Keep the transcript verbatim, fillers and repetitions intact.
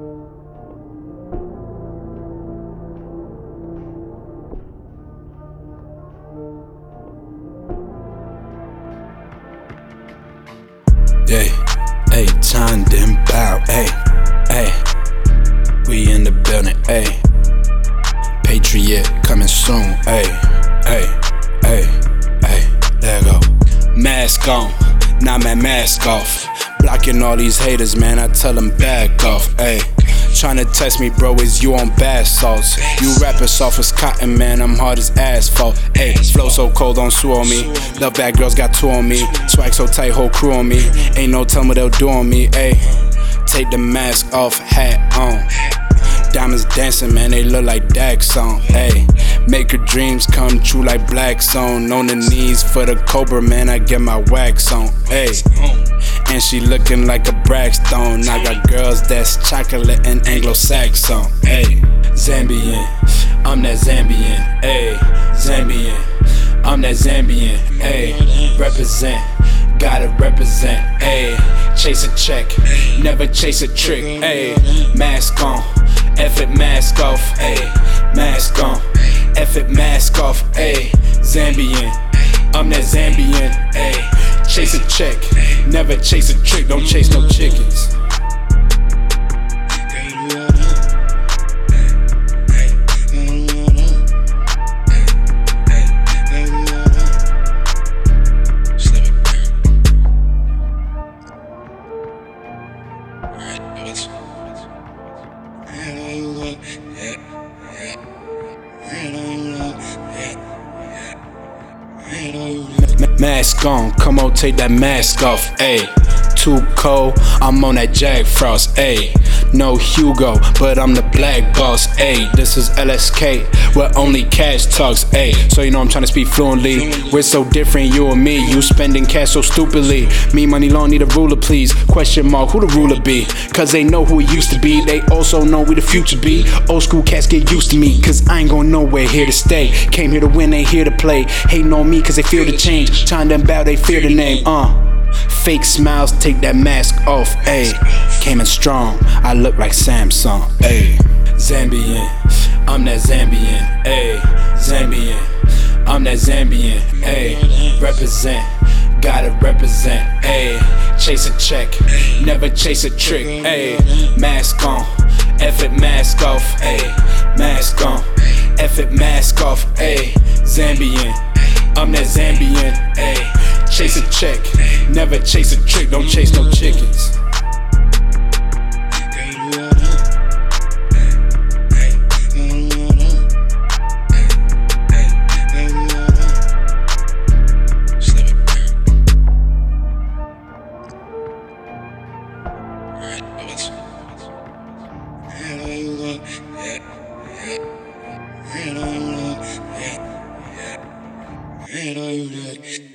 Hey, hey, time them bow, hey, hey, we in the building, hey, Patriot coming soon, hey, hey, hey, hey, there go. Mask on, now my mask off, blocking all these haters, man, I tell them back off, hey. Tryna test me, bro, is you on bath salts? You rapping soft as cotton, man, I'm hard as asphalt. Ayy, flow so cold, don't sue on me. Love bad girls got two on me. Swag so tight, whole crew on me. Ain't no telling what they'll do on me, ayy. Take the mask off, hat on. Diamonds dancing, man, they look like Dax on, ayy. Make her dreams come true like Black Zone. On the knees for the Cobra, man, I get my wax on, ayy. And she looking like a Braxton. I got girls that's chocolate and Anglo-Saxon, ayy. Zambian, I'm that Zambian, ayy. Zambian, I'm that Zambian, ayy. Represent, gotta represent, ayy. Chase a check, never chase a trick, ayy. Mask on, F it, mask off, ayy. Mask on, F it, mask off, ayy. Zambian, I'm that Zambian, ayy. Chase a check, never chase a trick, don't chase no chickens. Mask on, come on, take that mask off, ayy. Too cold, I'm on that Jack Frost, ayy. No Hugo, but I'm the black boss, ayy. This is L S K, where only cash talks, ayy. So you know I'm tryna speak fluently. We're so different, you and me. You spending cash so stupidly. Me, money long, need a ruler, please. Question mark, who the ruler be? Cause they know who it used to be. They also know we the future be. Old school cats get used to me, cause I ain't going nowhere, here to stay. Came here to win, ain't here to play. Hating on me cause they feel the change. Trying them bow, they fear the name, uh. Fake smiles, take that mask off, ayy. Came in strong, I look like Samsung, ayy. Zambian, I'm that Zambian, ayy. Zambian, I'm that Zambian, ayy. Represent, gotta represent, ayy. Chase a check, never chase a trick, ayy. Mask on, F it, mask off, ayy. Mask on, F it, mask off, ayy. Zambian, I'm that Zambian, ayy. Chase a check, never chase a trick, don't chase no chickens. You know you